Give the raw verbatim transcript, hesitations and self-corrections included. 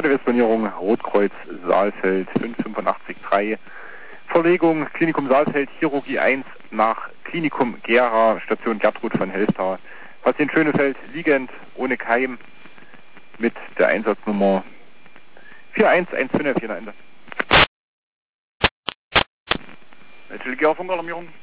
Radiowestbonierung Rotkreuz Saalfeld fünf fünf acht drei. Verlegung Klinikum Saalfeld, Chirurgie eins nach Klinikum Gera, Station Gertrud von Helfta. Patient Schönefeld liegend, ohne Keim, mit der Einsatznummer vier eins eins fünf hier am Ende. Gera-Funkalarmierung.